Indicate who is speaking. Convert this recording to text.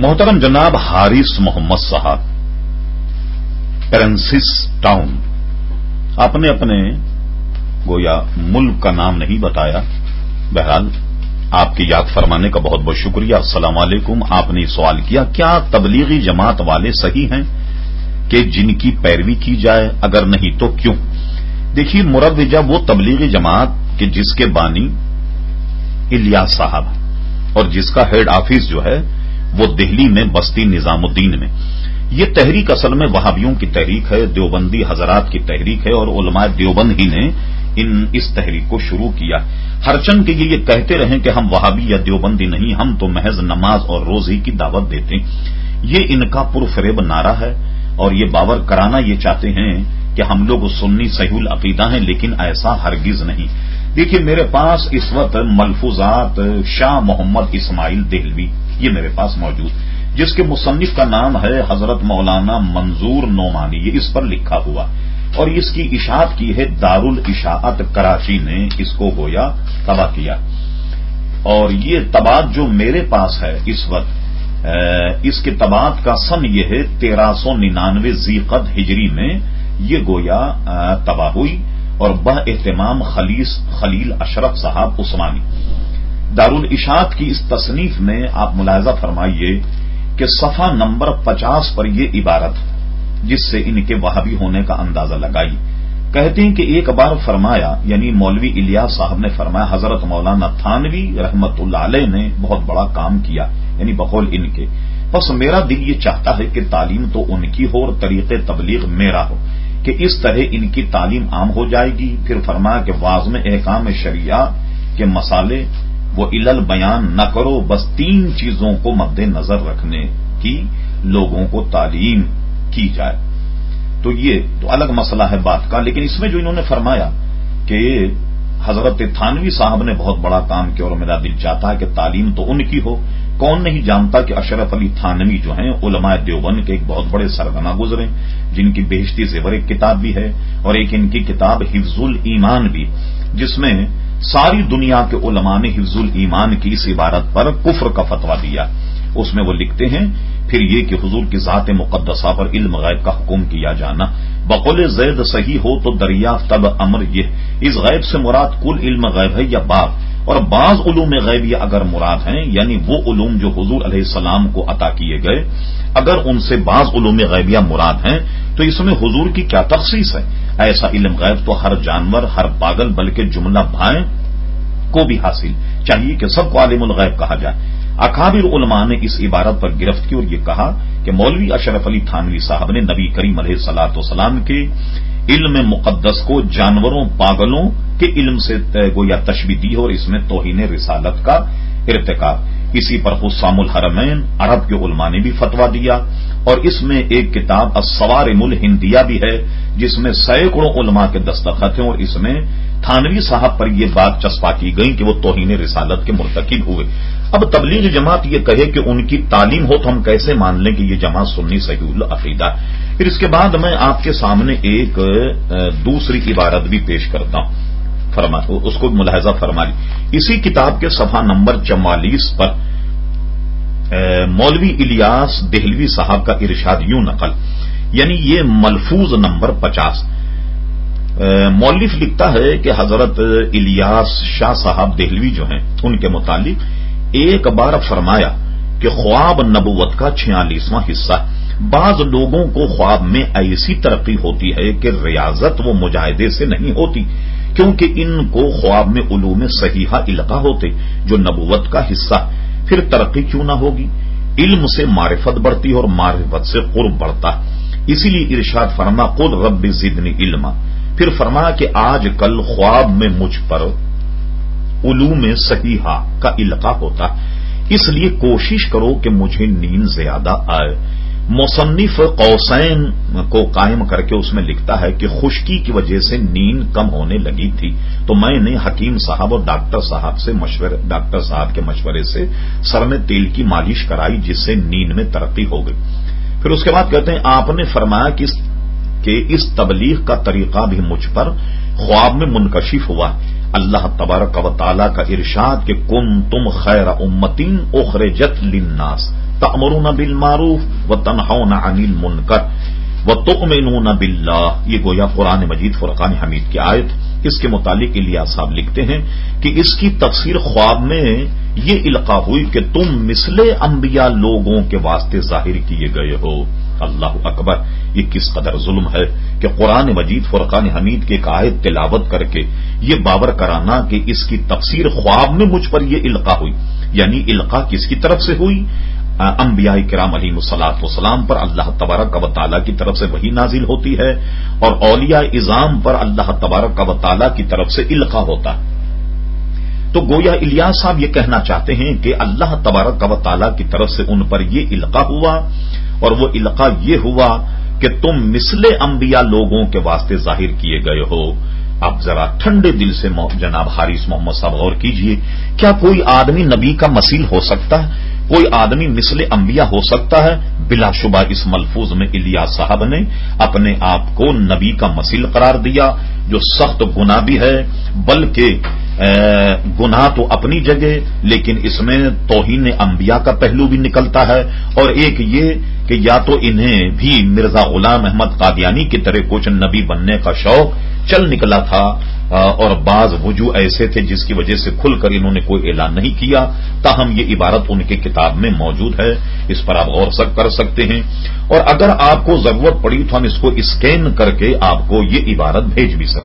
Speaker 1: محترم جناب حارث محمد صاحب پرنسس ٹاؤن، آپ نے اپنے گویا ملک کا نام نہیں بتایا، بہرحال آپ کی یاد فرمانے کا بہت بہت شکریہ۔ السلام علیکم۔ آپ نے سوال کیا کیا تبلیغی جماعت والے صحیح ہیں کہ جن کی پیروی کی جائے، اگر نہیں تو کیوں؟ دیکھیے، مروجہ وہ تبلیغی جماعت کہ جس کے بانی الیاس صاحب اور جس کا ہیڈ آفس جو ہے وہ دہلی میں بستی نظام الدین میں، یہ تحریک اصل میں وہابیوں کی تحریک ہے، دیوبندی حضرات کی تحریک ہے، اور علماء دیوبند ہی نے اس تحریک کو شروع کیا۔ ہرچند کہ یہ کہتے رہیں کہ ہم وہابی یا دیوبندی نہیں، ہم تو محض نماز اور روزی کی دعوت دیتے ہیں، یہ ان کا پرفریب نعرہ ہے، اور یہ باور کرانا یہ چاہتے ہیں کہ ہم لوگ سنی صحیح العقیدہ ہیں، لیکن ایسا ہرگز نہیں۔ دیکھیے، میرے پاس اس وقت ملفوظات شاہ محمد اسماعیل دہلوی یہ میرے پاس موجود، جس کے مصنف کا نام ہے حضرت مولانا منظور نعمانی، یہ اس پر لکھا ہوا، اور اس کی اشاعت کی ہے دارالاشاعت کراچی نے، اس کو گویا طبع کیا، اور یہ طبعات جو میرے پاس ہے اس وقت، اس کے طبعات کا سن یہ ہے 1399 ذیقعد ہجری میں یہ گویا طبع ہوئی، اور بہ اہتمام خلیل اشرف صاحب عثمانی۔ دارالاشاعت کی اس تصنیف میں آپ ملاحظہ فرمائیے کہ صفحہ نمبر 50 پر یہ عبارت، جس سے ان کے وہابی ہونے کا اندازہ لگائی، کہتے ہیں کہ ایک بار فرمایا، یعنی مولوی الیاس صاحب نے فرمایا، حضرت مولانا تھانوی رحمت اللہ علیہ نے بہت بڑا کام کیا، یعنی بقول ان کے، بس میرا دل یہ چاہتا ہے کہ تعلیم تو ان کی ہو اور طریق تبلیغ میرا ہو، کہ اس طرح ان کی تعلیم عام ہو جائے گی۔ پھر فرمایا کہ واضح میں احکام شریعہ کے مسالے وہ علل بیان نہ کرو، بس 3 چیزوں کو مد نظر رکھنے کی لوگوں کو تعلیم کی جائے۔ تو یہ تو الگ مسئلہ ہے بات کا، لیکن اس میں جو انہوں نے فرمایا کہ حضرت تھانوی صاحب نے بہت بڑا کام کیا، اور میرا دل چاہتا ہے کہ تعلیم تو ان کی ہو۔ کون نہیں جانتا کہ اشرف علی تھانوی جو ہیں علماء دیوبند کے ایک بہت بڑے سرغنہ گزرے، جن کی بہشتی زیور ایک کتاب بھی ہے، اور ایک ان کی کتاب حفظ الایمان بھی، جس میں ساری دنیا کے علماء نے حفظ الایمان کی اس عبارت پر کفر کا فتویٰ دیا۔ اس میں وہ لکھتے ہیں پھر یہ کہ حضور کی ذات مقدسہ پر علم غیب کا حکم کیا جانا، بقول زید صحیح ہو تو دریافت تب امر یہ، اس غیب سے مراد کل علم غیب ہے یا بعض، اور بعض علوم غیبیہ اگر مراد ہیں، یعنی وہ علوم جو حضور علیہ السلام کو عطا کیے گئے، اگر ان سے بعض علوم غیبیہ مراد ہیں تو اس میں حضور کی کیا تخصیص ہے؟ ایسا علم غیب تو ہر جانور، ہر پاگل، بلکہ جملہ بھائیں کو بھی حاصل چاہیے کہ سب کو عالم الغیب کہا جائے۔ اکابر علماء نے اس عبارت پر گرفت کی اور یہ کہا کہ مولوی اشرف علی تھانوی صاحب نے نبی کریم علیہ الصلوۃ والسلام کے علم مقدس کو جانوروں، پاگلوں کے علم سے گویا تشبیہ دی اور اس میں توہین رسالت کا ارتکاب۔ اسی پر حسام الحرمین عرب کے علماء نے بھی فتویٰ دیا، اور اس میں ایک کتاب الصوارم الہندیہ بھی ہے، جس میں سینکڑوں علماء کے دستخط ہیں، اور اس میں تھانوی صاحب پر یہ بات چسپاں کی گئی کہ وہ توہین رسالت کے مرتکب ہوئے۔ اب تبلیغ جماعت یہ کہے کہ ان کی تعلیم ہو تو ہم کیسے مان لیں کہ یہ جماعت سنی صحیح العقیدہ؟ پھر اس کے بعد میں آپ کے سامنے ایک دوسری عبارت بھی پیش کرتا ہوں، اس کو ملاحظہ فرما لی۔ اسی کتاب کے صفحہ نمبر 44 پر مولوی الیاس دہلوی صاحب کا ارشاد یوں نقل، یعنی یہ ملفوظ نمبر 50، مولف لکھتا ہے کہ حضرت الیاس شاہ صاحب دہلوی جو ہیں ان کے متعلق ایک بار فرمایا کہ خواب نبوت کا 46واں حصہ، بعض لوگوں کو خواب میں ایسی ترقی ہوتی ہے کہ ریاضت و مجاہدے سے نہیں ہوتی، کیونکہ ان کو خواب میں علوم صحیحہ القا ہوتے جو نبوت کا حصہ، پھر ترقی کیوں نہ ہوگی؟ علم سے معرفت بڑھتی اور معرفت سے قرب بڑھتا، اسی لیے ارشاد فرما قل رب زدنی علما، پھر فرما کہ آج کل خواب میں مجھ پر علوم صحیحہ کا القا ہوتا، اس لیے کوشش کرو کہ مجھے نیند زیادہ آئے۔ مصنف قوسین کو قائم کر کے اس میں لکھتا ہے کہ خشکی کی وجہ سے نیند کم ہونے لگی تھی، تو میں نے حکیم صاحب اور ڈاکٹر صاحب کے مشورے سے سر میں تیل کی مالش کرائی، جس سے نیند میں ترقی ہو گئی۔ پھر اس کے بعد کہتے ہیں آپ نے فرمایا کہ اس تبلیغ کا طریقہ بھی مجھ پر خواب میں منکشف ہوا، اللہ تبارک و تعالی کا ارشاد کہ کنتم خیر امتین اخرجت للناس تأمرون بالمعروف وتنہون عن المنکر وتؤمنون باللہ. یہ گویا قرآن مجید فرقان حمید کی آیت. اس کے متعلق الیاس صاحب لکھتے ہیں کہ اس کی تفسیر خواب میں یہ القاء ہوئی کہ تم مثل انبیاء لوگوں کے واسطے ظاہر کیے گئے ہو. اللہ اکبر. یہ کس قدر ظلم ہے کہ قرآن مجید فرقان حمید کی ایک آیت تلاوت کر کے یہ باور کرانا کہ اس کی تفسیر خواب میں مجھ پر یہ القاء ہوئی. یعنی القاء کس کی طرف سے ہوئی؟ انبیاء کرام علیہم الصلوۃ والسلام پر اللہ تبارک و تعالیٰ کی طرف سے وحی نازل ہوتی ہے اور اولیاء اعظام پر اللہ تبارک و تعالیٰ کی طرف سے القاء ہوتا ہے. تو گویا الیاس صاحب یہ کہنا چاہتے ہیں کہ اللہ تبارک و تعالیٰ کی طرف سے ان پر یہ القاء ہوا اور وہ القاء یہ ہوا کہ تم مثل انبیاء لوگوں کے واسطے ظاہر کیے گئے ہو. آپ ذرا ٹھنڈے دل سے جناب حارث محمد صاحب غور کیجئے. کیا کوئی آدمی نبی کا مثیل ہو سکتا ہے؟ کوئی آدمی مثل انبیاء ہو سکتا ہے؟ بلا شبہ اس ملفوظ میں الیاس صاحب نے اپنے آپ کو نبی کا مثیل قرار دیا، جو سخت گناہ بھی ہے، بلکہ گناہ تو اپنی جگہ، لیکن اس میں توہین انبیاء کا پہلو بھی نکلتا ہے. اور ایک یہ کہ یا تو انہیں بھی مرزا غلام احمد قادیانی کی طرح کچھ نبی بننے کا شوق چل نکلا تھا، اور بعض وجوہ ایسے تھے جس کی وجہ سے کھل کر انہوں نے کوئی اعلان نہیں کیا. تاہم یہ عبارت ان کی کتاب میں موجود ہے، اس پر آپ غور کر سکتے ہیں. اور اگر آپ کو ضرورت پڑی تو ہم اس کو اسکین کر کے آپ کو یہ عبارت بھیج بھی سکتے ہیں.